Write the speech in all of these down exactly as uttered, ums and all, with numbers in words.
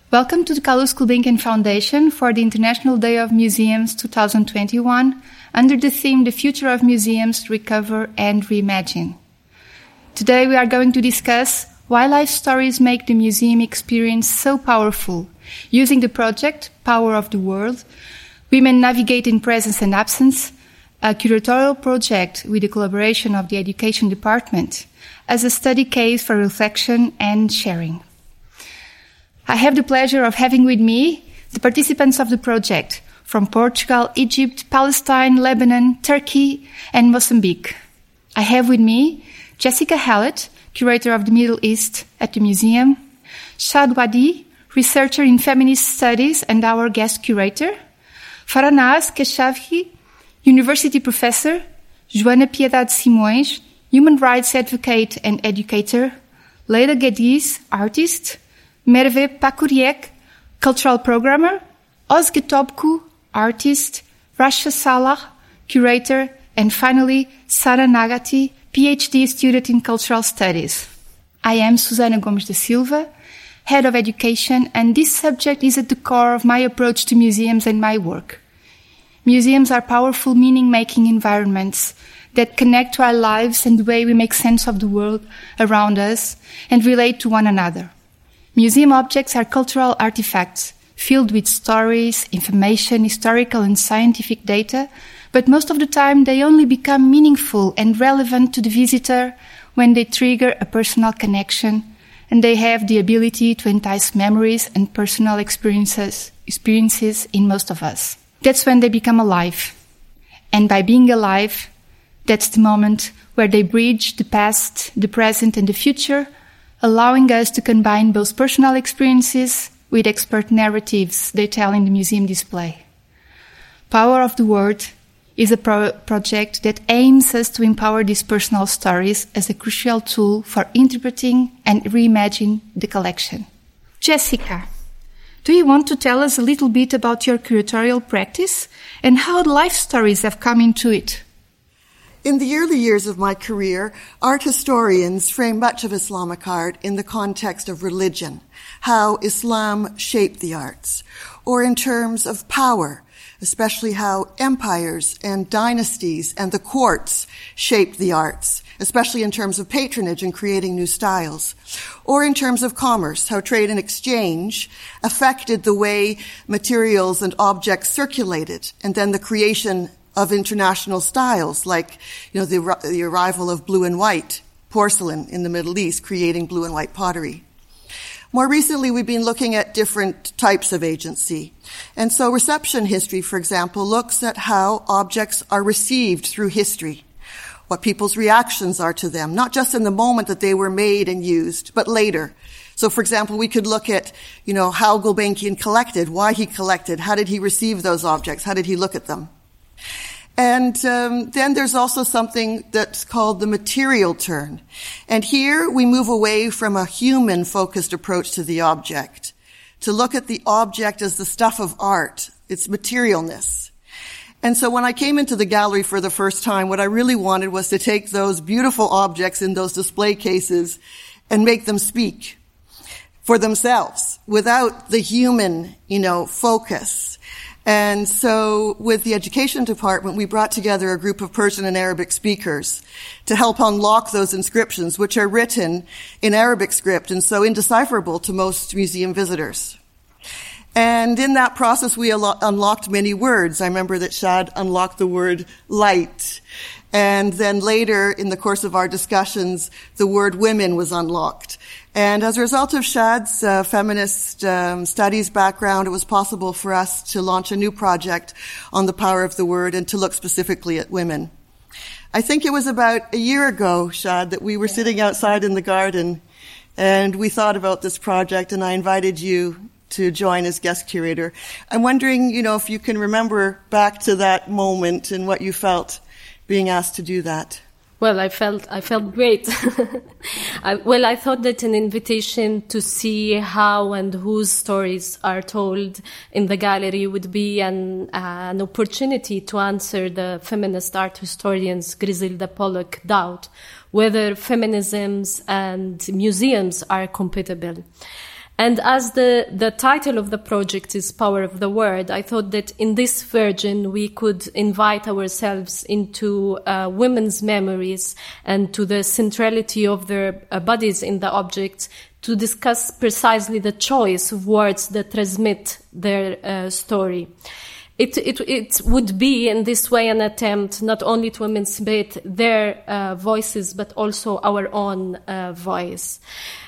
Welcome to the Carlos Gulbenkian Foundation for the International Day of Museums twenty twenty-one under the theme The Future of Museums, Recover and Reimagine. Today we are going to discuss why life stories make the museum experience so powerful. Using the project Power of the World, Women Navigate in Presence and Absence, a curatorial project with the collaboration of the Education Department, as a study case for reflection and sharing. I have the pleasure of having with me the participants of the project from Portugal, Egypt, Palestine, Lebanon, Turkey, and Mozambique. I have with me Jessica Hallett, curator of the Middle East at the museum, Shad Wadi, researcher in feminist studies and our guest curator, Faranaz Keshavhi, university professor, Joana Piedade Simões, human rights advocate and educator, Leila Gadiz, artist, Merve Pakuriek, cultural programmer, Ozge Topku, artist, Rasha Salah, curator, and finally, Sara Nagati, PhD student in cultural studies. I am Susana Gomes da Silva, head of education, and this subject is at the core of my approach to museums and my work. Museums are powerful meaning-making environments that connect to our lives and the way we make sense of the world around us and relate to one another. Museum objects are cultural artifacts filled with stories, information, historical and scientific data, but most of the time they only become meaningful and relevant to the visitor when they trigger a personal connection and they have the ability to entice memories and personal experiences, experiences in most of us. That's when they become alive. And by being alive, that's the moment where they bridge the past, the present and the future, allowing us to combine both personal experiences with expert narratives they tell in the museum display. Power of the Word is a pro- project that aims us to empower these personal stories as a crucial tool for interpreting and reimagining the collection. Jessica, do you want to tell us a little bit about your curatorial practice and how life stories have come into it? In the early years of my career, art historians frame much of Islamic art in the context of religion, how Islam shaped the arts, or in terms of power, especially how empires and dynasties and the courts shaped the arts, especially in terms of patronage and creating new styles, or in terms of commerce, how trade and exchange affected the way materials and objects circulated, and then the creation of international styles, like, you know, the, the arrival of blue and white porcelain in the Middle East, creating blue and white pottery. More recently, we've been looking at different types of agency. And so reception history, for example, looks at how objects are received through history, what people's reactions are to them, not just in the moment that they were made and used, but later. So, for example, we could look at, you know, how Gulbenkian collected, why he collected, how did he receive those objects, how did he look at them. And um, then there's also something that's called the material turn. And here we move away from a human-focused approach to the object, to look at the object as the stuff of art, its materialness. And so when I came into the gallery for the first time, what I really wanted was to take those beautiful objects in those display cases and make them speak for themselves without the human, you know, focus. And so with the education department, we brought together a group of Persian and Arabic speakers to help unlock those inscriptions, which are written in Arabic script and so indecipherable to most museum visitors. And in that process, we al- unlocked many words. I remember that Shad unlocked the word light. And then later, in the course of our discussions, the word women was unlocked. And as a result of Shad's uh, feminist um, studies background, it was possible for us to launch a new project on the power of the word and to look specifically at women. I think it was about a year ago, Shad, that we were sitting outside in the garden and we thought about this project and I invited you to join as guest curator. I'm wondering, you know, if you can remember back to that moment and what you felt being asked to do that. Well, I felt I felt great. I, well, I thought that an invitation to see how and whose stories are told in the gallery would be an, uh, an opportunity to answer the feminist art historians Griselda Pollock doubt whether feminisms and museums are compatible. And as the, the title of the project is Power of the Word, I thought that in this version we could invite ourselves into uh, women's memories and to the centrality of their uh, bodies in the objects to discuss precisely the choice of words that transmit their uh, story. It, it, it would be in this way an attempt not only to emancipate their uh, voices, but also our own uh, voice.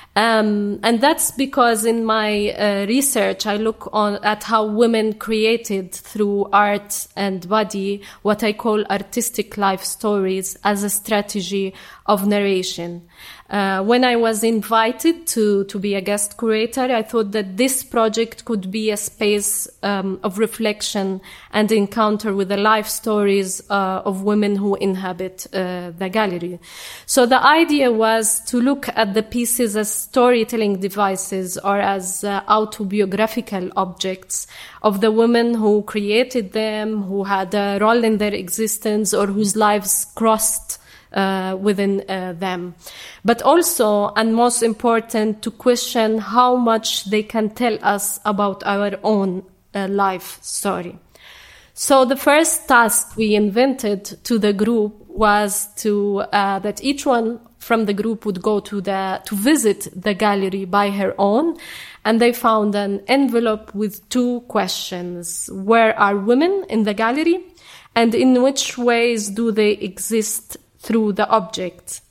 Um, and that's because in my uh, research, I look on at how women created through art and body what I call artistic life stories as a strategy of narration. Uh, when I was invited to, to be a guest curator, I thought that this project could be a space um, of reflection and encounter with the life stories uh, of women who inhabit uh, the gallery. So the idea was to look at the pieces as storytelling devices or as uh, autobiographical objects of the women who created them, who had a role in their existence, or whose lives crossed Uh, within uh, them. But also, and most important, to question how much they can tell us about our own uh, life story. So the first task we invented to the group was to uh, that each one from the group would go to the to visit the gallery by her own, and they found an envelope with two questions: where are women in the gallery, and in which ways do they exist through the object?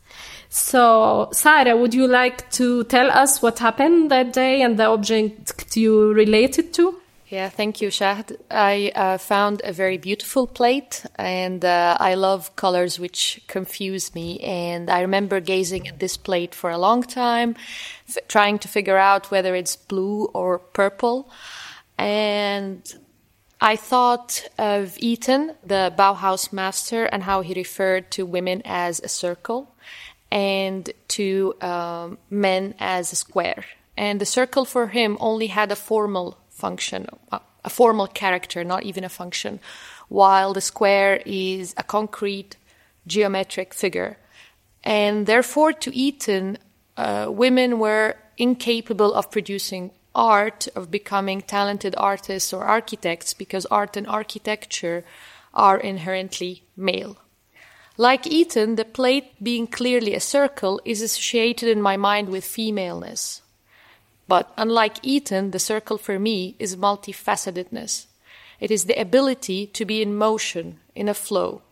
So, Sarah, would you like to tell us what happened that day and the object you related to? Yeah, thank you, Shahd. I uh, found a very beautiful plate, and uh, I love colors which confuse me. And I remember gazing at this plate for a long time, f- trying to figure out whether it's blue or purple. And I thought of Eaton, the Bauhaus master, and how he referred to women as a circle and to um, men as a square. And the circle for him only had a formal function, a formal character, not even a function, while the square is a concrete geometric figure. And therefore, to Eaton, uh, women were incapable of producing art, of becoming talented artists or architects, because art and architecture are inherently male. Like Eaton, the plate, being clearly a circle, is associated in my mind with femaleness. But unlike Eaton, the circle for me is multifacetedness. It is the ability to be in motion, in a flow.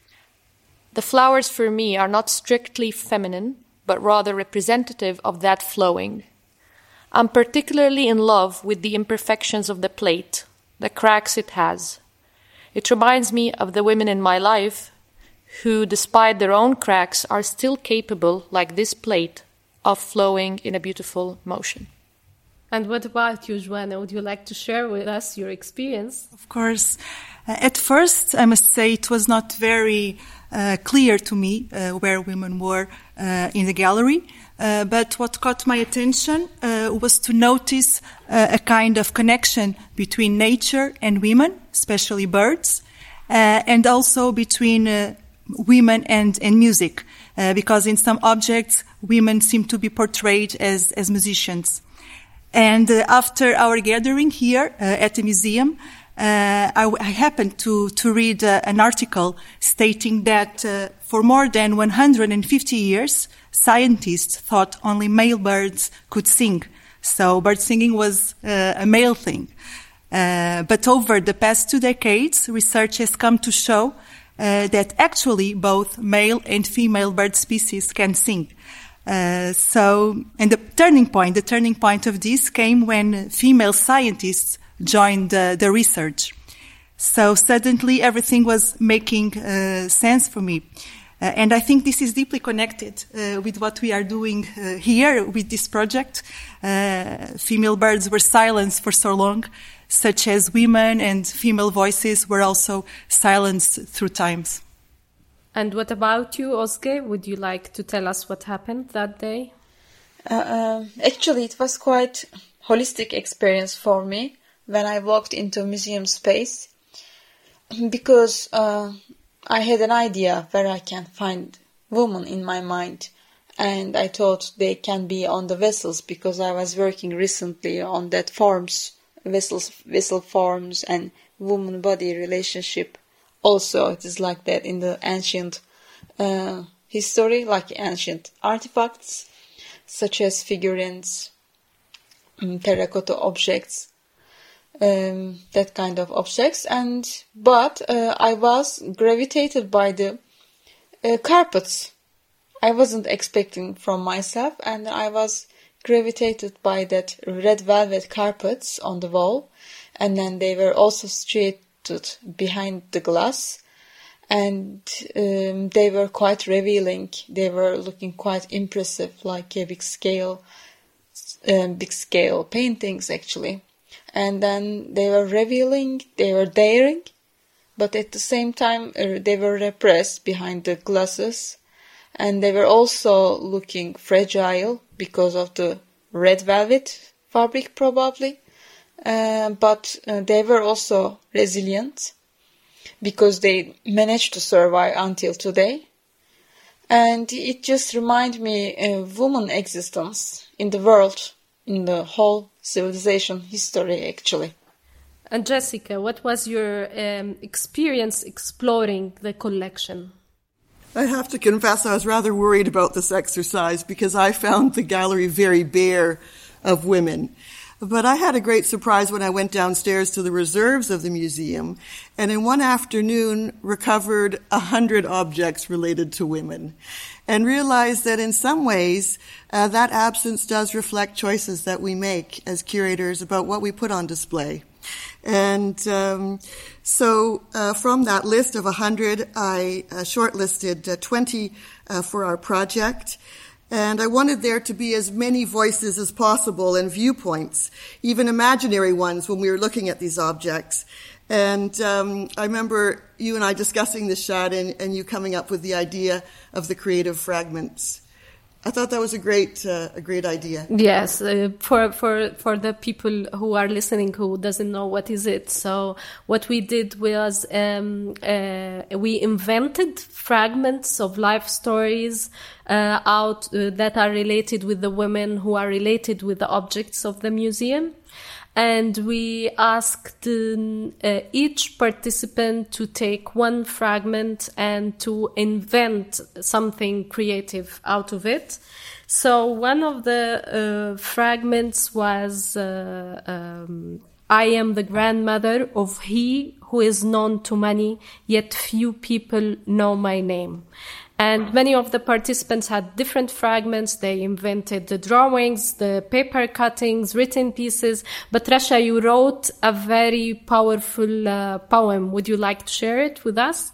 The flowers for me are not strictly feminine, but rather representative of that flowing. I'm particularly in love with the imperfections of the plate, the cracks it has. It reminds me of the women in my life who, despite their own cracks, are still capable, like this plate, of flowing in a beautiful motion. And what about you, Joanna? Would you like to share with us your experience? Of course. Uh, at first, I must say it was not very uh, clear to me uh, where women were uh, in the gallery. Uh, but what caught my attention uh, was to notice uh, a kind of connection between nature and women, especially birds, uh, and also between uh, women and, and music, uh, because in some objects, women seem to be portrayed as, as musicians. And uh, after our gathering here uh, at the museum, uh, I, I happened to, to read uh, an article stating that uh, for more than one hundred fifty years, scientists thought only male birds could sing. So bird singing was uh, a male thing. Uh, but over the past two decades, research has come to show uh, that actually both male and female bird species can sing. Uh, so, and the turning point, the turning point of this came when female scientists joined uh, the research. So suddenly everything was making uh, sense for me. Uh, and I think this is deeply connected uh, with what we are doing uh, here with this project. Uh, female birds were silenced for so long, such as women and female voices were also silenced through times. And what about you, Özge? Would you like to tell us what happened that day? Uh, uh, actually, it was quite holistic experience for me when I walked into museum space, because uh, I had an idea where I can find women in my mind, and I thought they can be on the vessels because I was working recently on that forms, vessels, vessel forms and woman-body relationship. Also, it is like that in the ancient uh, history, like ancient artifacts, such as figurines, um, terracotta objects, um, that kind of objects. And but uh, I was gravitated by the uh, carpets. I wasn't expecting from myself, and I was gravitated by that red velvet carpets on the wall, and then they were also situated behind the glass, and um, they were quite revealing. They were looking quite impressive, like a big scale, um, big scale paintings actually. And then they were revealing, they were daring, but at the same time uh, they were repressed behind the glasses. And they were also looking fragile because of the red velvet fabric, probably. Uh, but uh, they were also resilient because they managed to survive until today. And it just reminded me of woman existence in the world, in the whole civilization history, actually. And Jessica, what was your um, experience exploring the collection? I have to confess I was rather worried about this exercise because I found the gallery very bare of women. But I had a great surprise when I went downstairs to the reserves of the museum and in one afternoon recovered a hundred objects related to women and realized that in some ways uh, that absence does reflect choices that we make as curators about what we put on display. And um, so uh, from that list of one hundred, I uh, shortlisted uh, twenty uh, for our project. And I wanted there to be as many voices as possible and viewpoints, even imaginary ones when we were looking at these objects. And um, I remember you and I discussing this, Shad, and, and you coming up with the idea of the creative fragments. I thought that was a great, uh, a great idea. Yes, uh, for for for the people who are listening who doesn't know what is it. So what we did was um, uh, we invented fragments of life stories uh, out uh, that are related with the women who are related with the objects of the museum. And we asked uh, each participant to take one fragment and to invent something creative out of it. So one of the uh, fragments was, uh, um, I am the grandmother of he who is known to many, yet few people know my name. And many of the participants had different fragments. They invented the drawings, the paper cuttings, written pieces. But Rasha, you wrote a very powerful uh, poem. Would you like to share it with us?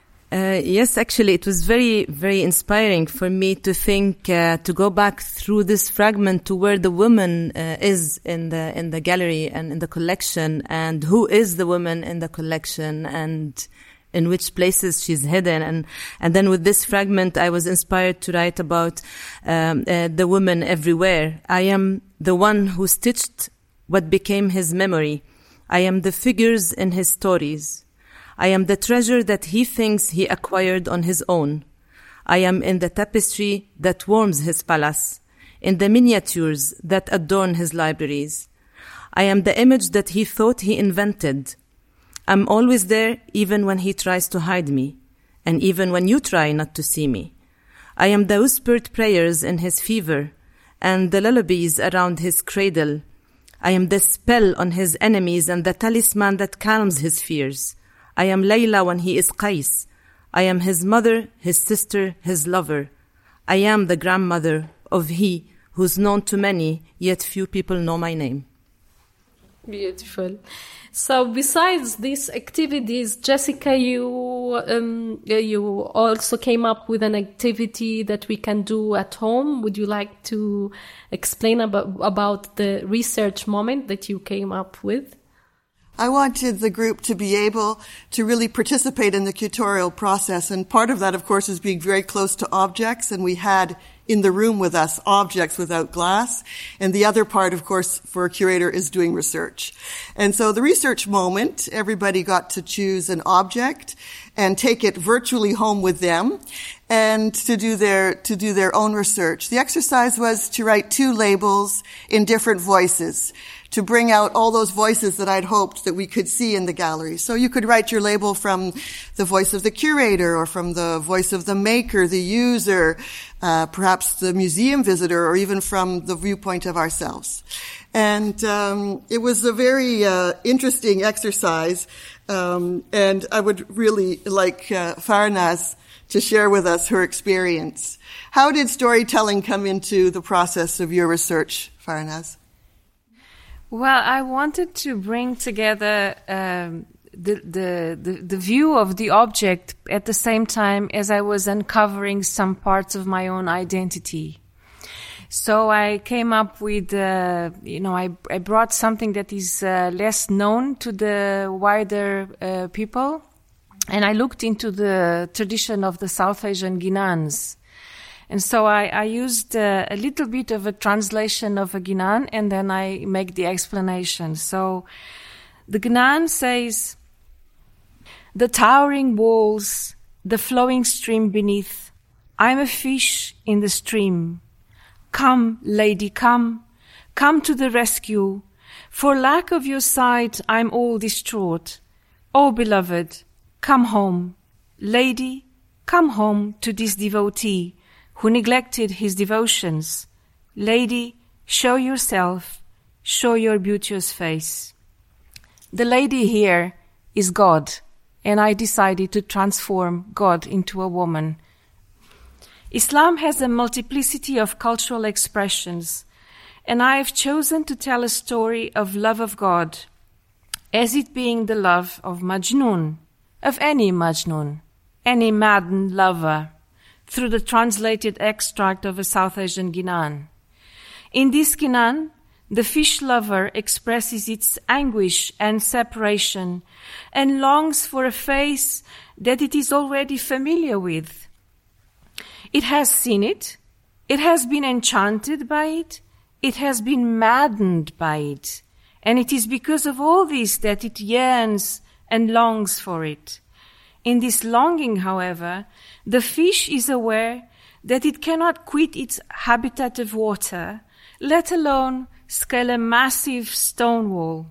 Uh, yes, actually, it was very, very inspiring for me to think, uh, to go back through this fragment to where the woman uh, is in the in the gallery and in the collection, and who is the woman in the collection, and in which places she's hidden. And, and then with this fragment, I was inspired to write about um, uh, the woman everywhere. I am the one who stitched what became his memory. I am the figures in his stories. I am the treasure that he thinks he acquired on his own. I am in the tapestry that warms his palace, in the miniatures that adorn his libraries. I am the image that he thought he invented. I'm always there even when he tries to hide me, and even when you try not to see me. I am the whispered prayers in his fever, and the lullabies around his cradle. I am the spell on his enemies and the talisman that calms his fears. I am Layla when he is Qais. I am his mother, his sister, his lover. I am the grandmother of he who's known to many, yet few people know my name. Beautiful. So besides these activities, Jessica, you um, you also came up with an activity that we can do at home. Would you like to explain about, about the research moment that you came up with? I wanted the group to be able to really participate in the curatorial process, and part of that, of course, is being very close to objects, and we had in the room with us, objects without glass. And the other part, of course, for a curator is doing research. And so the research moment, everybody got to choose an object and take it virtually home with them and to do their, to do their own research. The exercise was to write two labels in different voices, to bring out all those voices that I'd hoped that we could see in the gallery. So you could write your label from the voice of the curator or from the voice of the maker, the user, uh, perhaps the museum visitor, or even from the viewpoint of ourselves. And um, it was a very uh, interesting exercise, um, and I would really like uh, Farnaz to share with us her experience. How did storytelling come into the process of your research, Farnaz? Well, I wanted to bring together um, the, the the the view of the object at the same time as I was uncovering some parts of my own identity. So I came up with, uh, you know, I, I brought something that is uh, less known to the wider uh, people, and I looked into the tradition of the South Asian Ginans. And so I, I used uh, a little bit of a translation of a Ginan, and then I make the explanation. So the Ginan says, "The towering walls, the flowing stream beneath, I'm a fish in the stream. Come, lady, come, come to the rescue. For lack of your sight, I'm all distraught. Oh, beloved, come home. Lady, come home to this devotee who neglected his devotions. Lady, show yourself, show your beauteous face." The lady here is God, and I decided to transform God into a woman. Islam has a multiplicity of cultural expressions, and I have chosen to tell a story of love of God, as it being the love of Majnun, of any Majnun, any maddened lover, through the translated extract of a South Asian Ginan. In this Ginan, the fish lover expresses its anguish and separation and longs for a face that it is already familiar with. It has seen it, it has been enchanted by it, it has been maddened by it, and it is because of all this that it yearns and longs for it. In this longing, however, the fish is aware that it cannot quit its habitat of water, let alone scale a massive stone wall.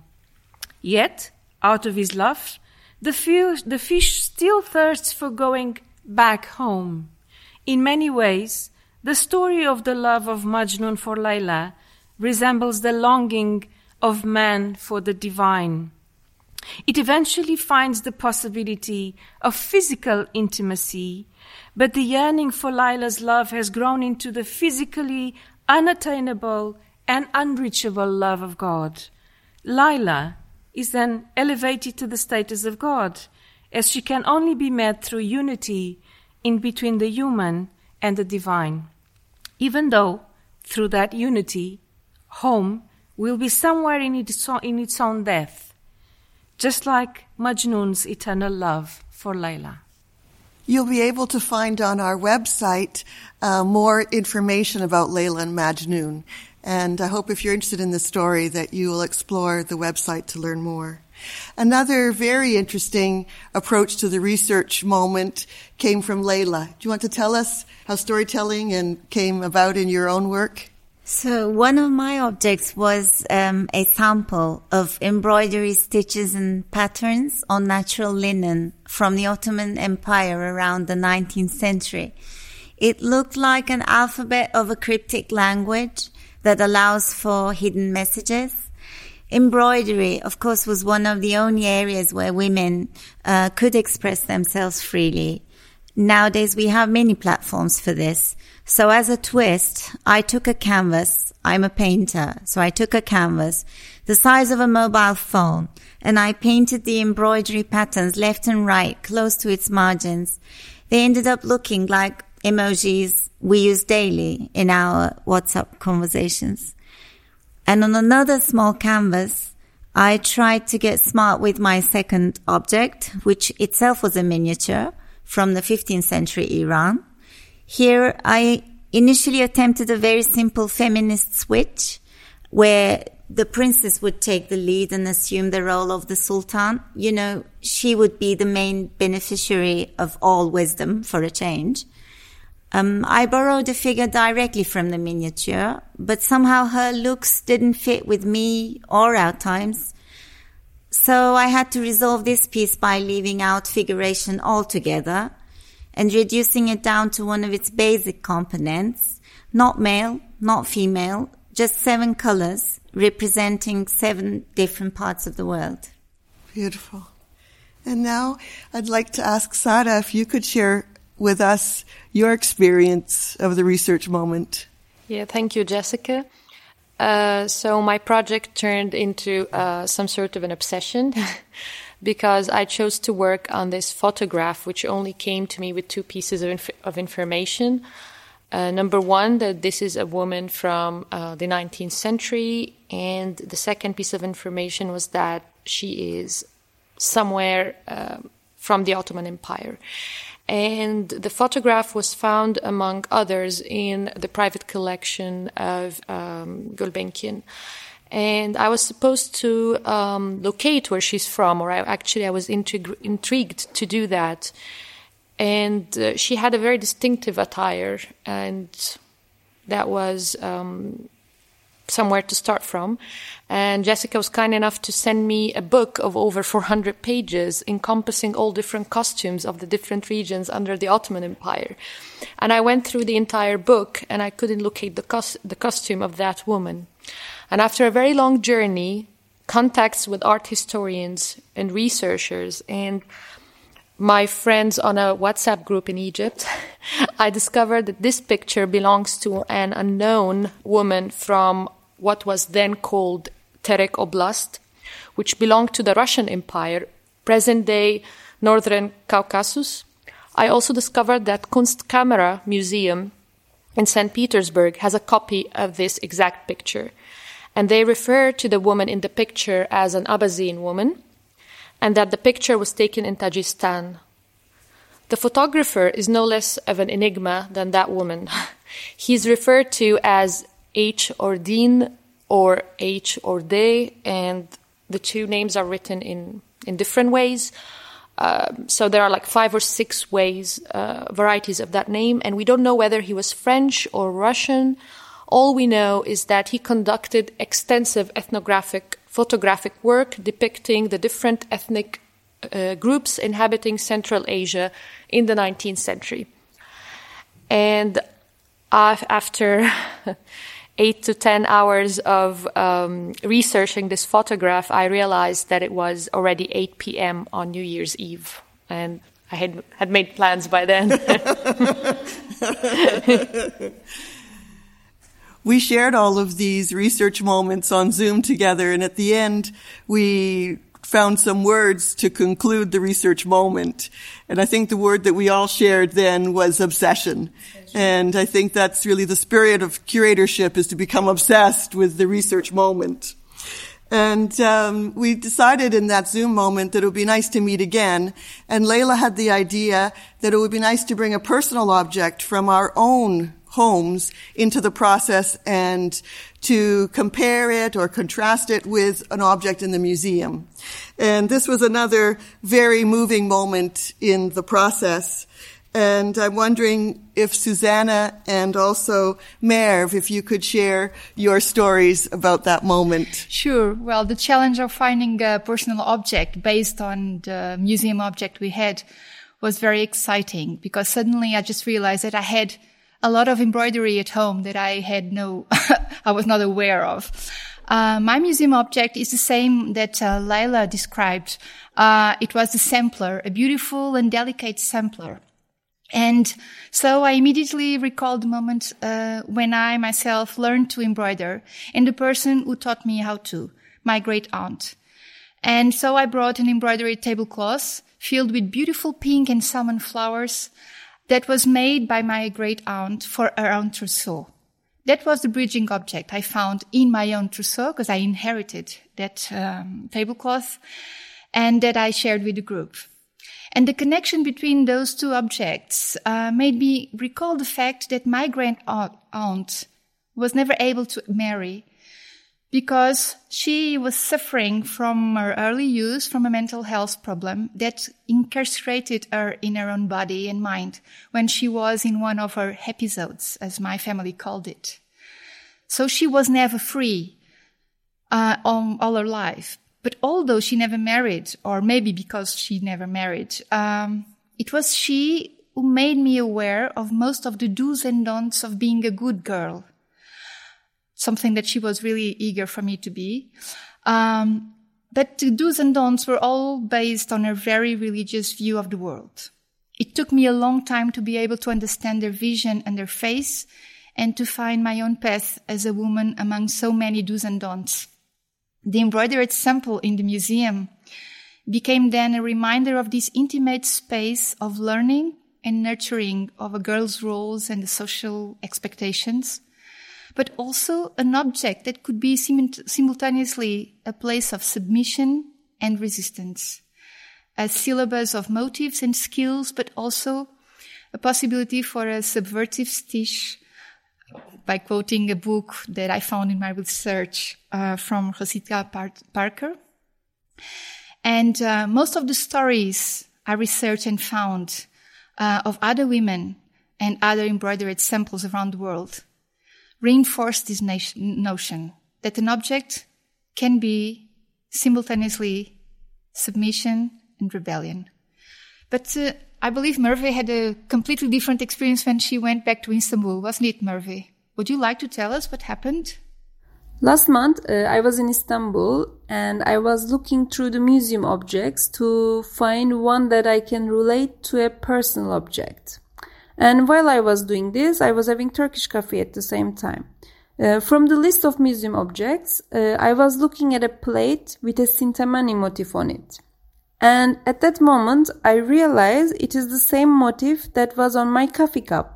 Yet, out of his love, the fish, the fish still thirsts for going back home. In many ways, the story of the love of Majnun for Layla resembles the longing of man for the divine. It eventually finds the possibility of physical intimacy, but the yearning for Layla's love has grown into the physically unattainable and unreachable love of God. Layla is then elevated to the status of God, as she can only be met through unity in between the human and the divine, even though through that unity, home will be somewhere in its own, in its own death, just like Majnun's eternal love for Layla. You'll be able to find on our website uh, more information about Layla and Majnun. And I hope if you're interested in this story that you will explore the website to learn more. Another very interesting approach to the research moment came from Layla. Do you want to tell us how storytelling and came about in your own work? So one of my objects was um, a sample of embroidery stitches and patterns on natural linen from the Ottoman Empire around the nineteenth century. It looked like an alphabet of a cryptic language that allows for hidden messages. Embroidery, of course, was one of the only areas where women uh, could express themselves freely. Nowadays, we have many platforms for this. So as a twist, I took a canvas. I'm a painter. So I took a canvas the size of a mobile phone, and I painted the embroidery patterns left and right close to its margins. They ended up looking like emojis we use daily in our WhatsApp conversations. And on another small canvas, I tried to get smart with my second object, which itself was a miniature from the fifteenth century Iran. Here I initially attempted a very simple feminist switch where the princess would take the lead and assume the role of the sultan. You know, she would be the main beneficiary of all wisdom for a change. Um, I borrowed a figure directly from the miniature, but somehow her looks didn't fit with me or our times. So I had to resolve this piece by leaving out figuration altogether and reducing it down to one of its basic components, not male, not female, just seven colors representing seven different parts of the world. Beautiful. And now I'd like to ask Sara if you could share with us your experience of the research moment. Yeah, thank you, Jessica. Uh, so my project turned into uh, some sort of an obsession because I chose to work on this photograph, which only came to me with two pieces of, inf- of information. Uh, number one, that this is a woman from uh, the nineteenth century, and the second piece of information was that she is somewhere uh, from the Ottoman Empire. And the photograph was found, among others, in the private collection of um, Gulbenkian. And I was supposed to um, locate where she's from, or I, actually I was intrig- intrigued to do that. And uh, she had a very distinctive attire, and that was um, somewhere to start from. And Jessica was kind enough to send me a book of over four hundred pages encompassing all different costumes of the different regions under the Ottoman Empire. And I went through the entire book and I couldn't locate the, cos- the costume of that woman. And after a very long journey, contacts with art historians and researchers and my friends on a WhatsApp group in Egypt, I discovered that this picture belongs to an unknown woman from what was then called Terek Oblast, which belonged to the Russian Empire, present-day Northern Caucasus. I also discovered that Kunstkamera Museum in Saint Petersburg has a copy of this exact picture. And they refer to the woman in the picture as an Abyssinian woman, and that the picture was taken in Tajikistan. The photographer is no less of an enigma than that woman. He's referred to as H. Ordine or H. Orde, and the two names are written in, in different ways. Uh, so there are like five or six ways, uh, varieties of that name, and we don't know whether he was French or Russian. All we know is that he conducted extensive ethnographic photographic work depicting the different ethnic uh, groups inhabiting Central Asia in the nineteenth century. And uh, after eight to ten hours of um, researching this photograph, I realized that it was already eight p.m. on New Year's Eve. And I had, had made plans by then. We shared all of these research moments on Zoom together, and at the end, we found some words to conclude the research moment. And I think the word that we all shared then was obsession. And I think that's really the spirit of curatorship, is to become obsessed with the research moment. And um, we decided in that Zoom moment that it would be nice to meet again. And Layla had the idea that it would be nice to bring a personal object from our own homes into the process and to compare it or contrast it with an object in the museum. And this was another very moving moment in the process. And I'm wondering if Susanna and also Merv, if you could share your stories about that moment. Sure. Well, the challenge of finding a personal object based on the museum object we had was very exciting, because suddenly I just realized that I had a lot of embroidery at home that I had no, I was not aware of. Uh, my museum object is the same that uh, Layla described. Uh, it was the sampler, a beautiful and delicate sampler. And so I immediately recalled the moment uh, when I myself learned to embroider, and the person who taught me how to, my great aunt. And so I brought an embroidery tablecloth filled with beautiful pink and salmon flowers that was made by my great aunt for her own trousseau. That was the bridging object I found in my own trousseau, because I inherited that um, tablecloth, and that I shared with the group. And the connection between those two objects uh, made me recall the fact that my grand-aunt was never able to marry because she was suffering from her early youth from a mental health problem that incarcerated her in her own body and mind when she was in one of her episodes, as my family called it. So she was never free uh, all, all her life. But although she never married, or maybe because she never married, um, it was she who made me aware of most of the do's and don'ts of being a good girl, something that she was really eager for me to be. Um, but the do's and don'ts were all based on her very religious view of the world. It took me a long time to be able to understand their vision and their face and to find my own path as a woman among so many do's and don'ts. The embroidered sample in the museum became then a reminder of this intimate space of learning and nurturing of a girl's roles and the social expectations, but also an object that could be simultaneously a place of submission and resistance, a syllabus of motives and skills, but also a possibility for a subversive stitch, by quoting a book that I found in my research uh, from Rosita Par- Parker. And uh, most of the stories I researched and found uh, of other women and other embroidered samples around the world reinforced this nation- notion that an object can be simultaneously submission and rebellion. But uh, I believe Merve had a completely different experience when she went back to Istanbul, wasn't it, Merve? Would you like to tell us what happened? Last month, uh, I was in Istanbul and I was looking through the museum objects to find one that I can relate to a personal object. And while I was doing this, I was having Turkish coffee at the same time. Uh, from the list of museum objects, uh, I was looking at a plate with a Sintamani motif on it. And at that moment, I realized it is the same motif that was on my coffee cup.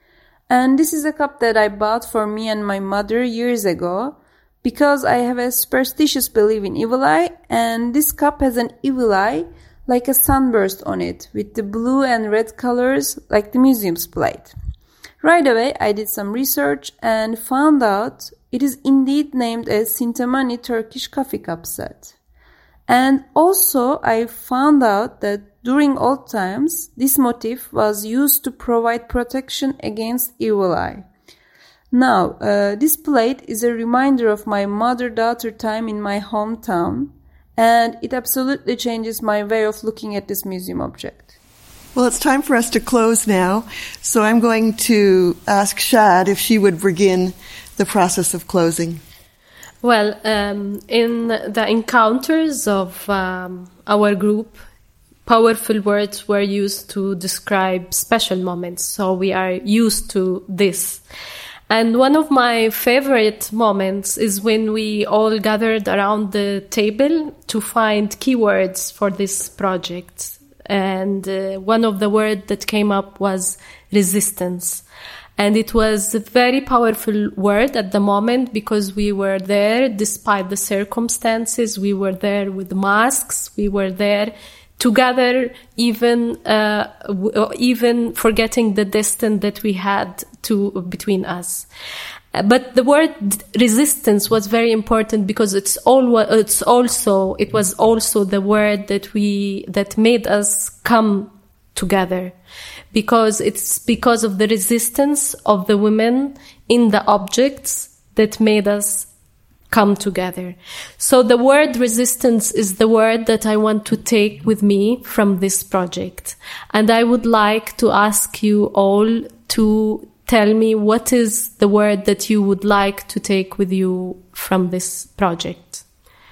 And this is a cup that I bought for me and my mother years ago because I have a superstitious belief in evil eye, and this cup has an evil eye like a sunburst on it with the blue and red colors like the museum's plate. Right away, I did some research and found out it is indeed named a Sintamani Turkish coffee cup set. And also, I found out that during old times, this motif was used to provide protection against evil eye. Now, uh, this plate is a reminder of my mother-daughter time in my hometown, and it absolutely changes my way of looking at this museum object. Well, it's time for us to close now, so I'm going to ask Shad if she would begin the process of closing. Well, um, in the encounters of um, our group, powerful words were used to describe special moments, so we are used to this. And one of my favorite moments is when we all gathered around the table to find keywords for this project. And uh, one of the words that came up was resistance. And it was a very powerful word at the moment because we were there despite the circumstances. We were there with masks. We were there together, even uh, w- even forgetting the distance that we had to between us. But the word resistance was very important because it's all. It's also it was also the word that we that made us come together, because it's because of the resistance of the women in the objects that made us come together. So the word resistance is the word that I want to take with me from this project. And I would like to ask you all to tell me what is the word that you would like to take with you from this project.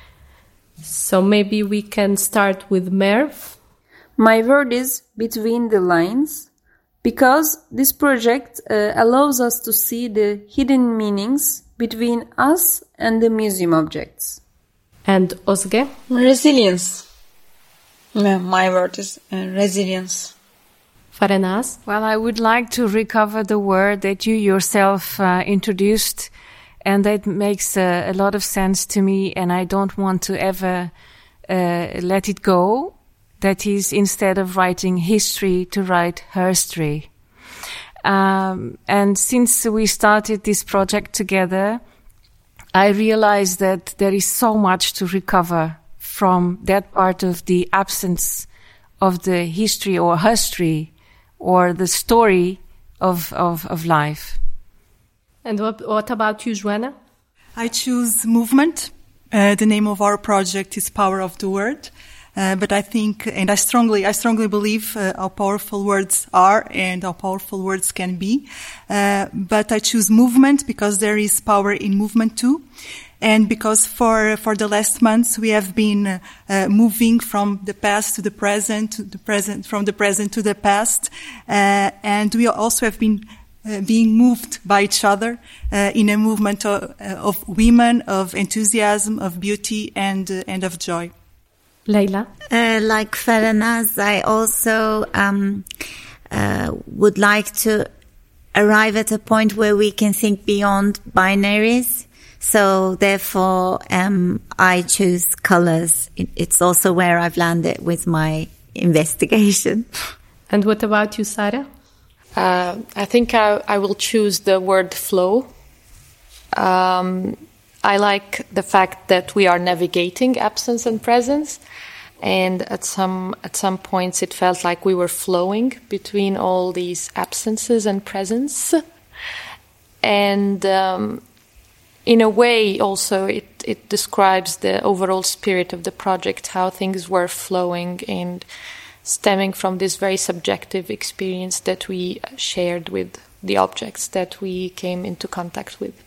So maybe we can start with Merv. My word is between the lines, because this project uh, allows us to see the hidden meanings between us and the museum objects. And Ozge? Resilience. My word is uh, resilience. Farenaz? Well, I would like to recover the word that you yourself uh, introduced, and that makes uh, a lot of sense to me, and I don't want to ever uh, let it go. That is, instead of writing history, to write herstory. Um, and since we started this project together, I realized that there is so much to recover from that part of the absence of the history or herstory or the story of, of, of life. And what, what about you, Joanna? I choose movement. Uh, the name of our project is Power of the Word. Uh, but I think, and I strongly, I strongly believe uh, how powerful words are and how powerful words can be. Uh, but I choose movement because there is power in movement too. And because for, for the last months we have been uh, uh, moving from the past to the present, to the present, from the present to the past. Uh, and we also have been Uh, being moved by each other uh, in a movement of, uh, of women, of enthusiasm, of beauty, and uh, and of joy. Leila? Uh, like Faranaz, I also um, uh, would like to arrive at a point where we can think beyond binaries. So therefore, um, I choose colors. It, it's also where I've landed with my investigation. And what about you, Sarah? Uh, I think I, I will choose the word flow. Um, I like the fact that we are navigating absence and presence, and at some at some points it felt like we were flowing between all these absences and presence. And um, in a way, also it it describes the overall spirit of the project, how things were flowing and stemming from this very subjective experience that we shared with the objects that we came into contact with.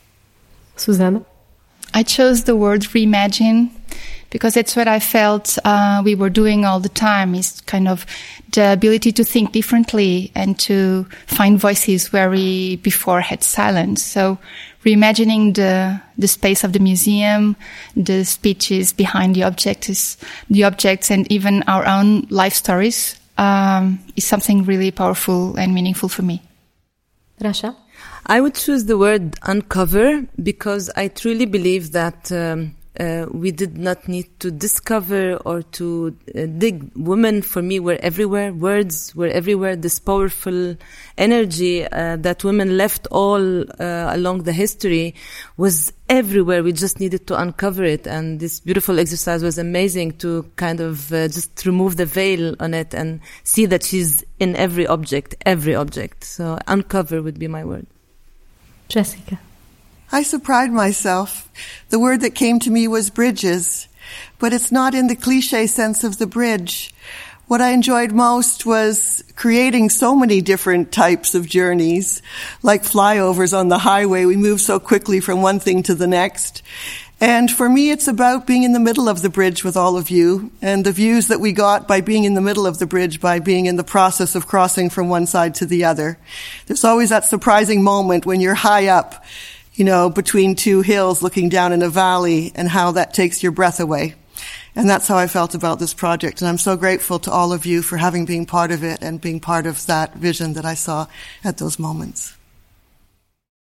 Susanna? I chose the word reimagine because it's what I felt uh, we were doing all the time, is kind of the ability to think differently and to find voices where we before had silence. So reimagining the the space of the museum, the speeches behind the objects, the objects, and even our own life stories um, is something really powerful and meaningful for me. Rasha? I would choose the word uncover because I truly believe that um, uh, we did not need to discover or to uh, dig. Women, for me, were everywhere. Words were everywhere. This powerful energy uh, that women left all uh, along the history was everywhere. We just needed to uncover it. And this beautiful exercise was amazing to kind of uh, just remove the veil on it and see that she's in every object, every object. So uncover would be my word. Jessica? I surprised myself. The word that came to me was bridges, but it's not in the cliche sense of the bridge. What I enjoyed most was creating so many different types of journeys, like flyovers on the highway. We move so quickly from one thing to the next. And for me, it's about being in the middle of the bridge with all of you and the views that we got by being in the middle of the bridge, by being in the process of crossing from one side to the other. There's always that surprising moment when you're high up, you know, between two hills looking down in a valley, and how that takes your breath away. And that's how I felt about this project. And I'm so grateful to all of you for having been part of it and being part of that vision that I saw at those moments.